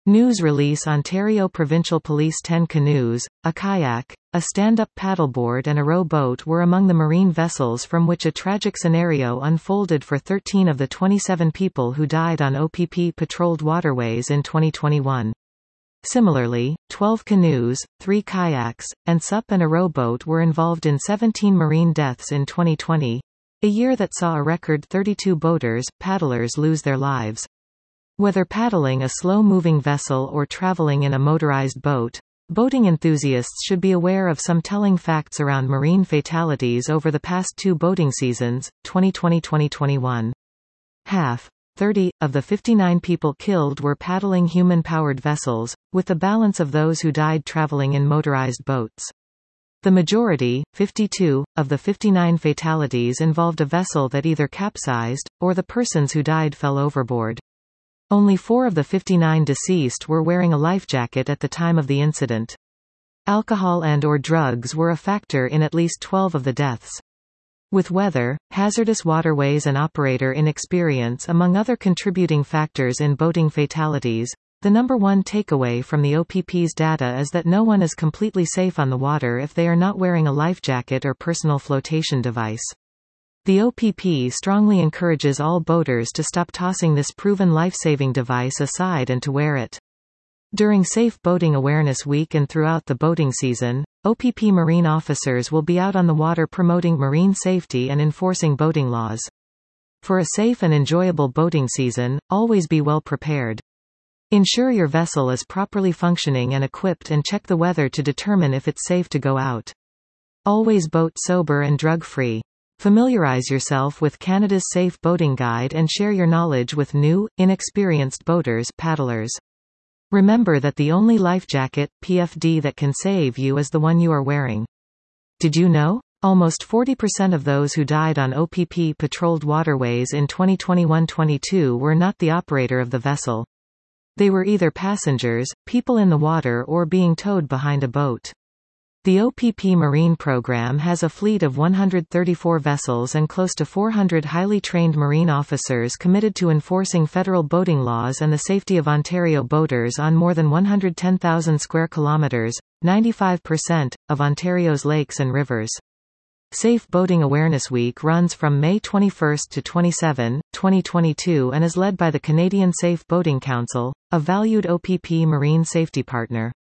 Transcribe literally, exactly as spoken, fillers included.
News release Ontario Provincial Police ten canoes, a kayak, a stand-up paddleboard and a row boat were among the marine vessels from which a tragic scenario unfolded for thirteen of the twenty-seven people who died on O P P-patrolled waterways in twenty twenty-one. Similarly, twelve canoes, three kayaks, and S U P and a rowboat were involved in seventeen marine deaths in twenty twenty, a year that saw a record thirty-two boaters, paddlers lose their lives. Whether paddling a slow-moving vessel or traveling in a motorized boat, boating enthusiasts should be aware of some telling facts around marine fatalities over the past two boating seasons, twenty twenty to twenty twenty-one. Half, thirty, of the fifty-nine people killed were paddling human-powered vessels, with the balance of those who died traveling in motorized boats. The majority, fifty-two, of the fifty-nine fatalities involved a vessel that either capsized, or the persons who died fell overboard. Only four of the fifty-nine deceased were wearing a life jacket at the time of the incident. Alcohol and or drugs were a factor in at least twelve of the deaths. With weather, hazardous waterways and operator inexperience among other contributing factors in boating fatalities, the number one takeaway from the O P P's data is that no one is completely safe on the water if they are not wearing a life jacket or personal flotation device. The O P P strongly encourages all boaters to stop tossing this proven life-saving device aside and to wear it. During Safe Boating Awareness Week and throughout the boating season, O P P marine officers will be out on the water promoting marine safety and enforcing boating laws. For a safe and enjoyable boating season, always be well prepared. Ensure your vessel is properly functioning and equipped and check the weather to determine if it's safe to go out. Always boat sober and drug-free. Familiarize yourself with Canada's Safe Boating Guide and share your knowledge with new, inexperienced boaters, paddlers. Remember that the only life jacket, P F D that can save you is the one you are wearing. Did you know? Almost forty percent of those who died on O P P-patrolled waterways in twenty twenty-one to twenty-two were not the operator of the vessel. They were either passengers, people in the water or being towed behind a boat. The O P P Marine Program has a fleet of one hundred thirty-four vessels and close to four hundred highly trained marine officers committed to enforcing federal boating laws and the safety of Ontario boaters on more than one hundred ten thousand square kilometres, ninety-five percent, of Ontario's lakes and rivers. Safe Boating Awareness Week runs from May twenty-first to twenty-seventh, twenty twenty-two and is led by the Canadian Safe Boating Council, a valued O P P marine safety partner.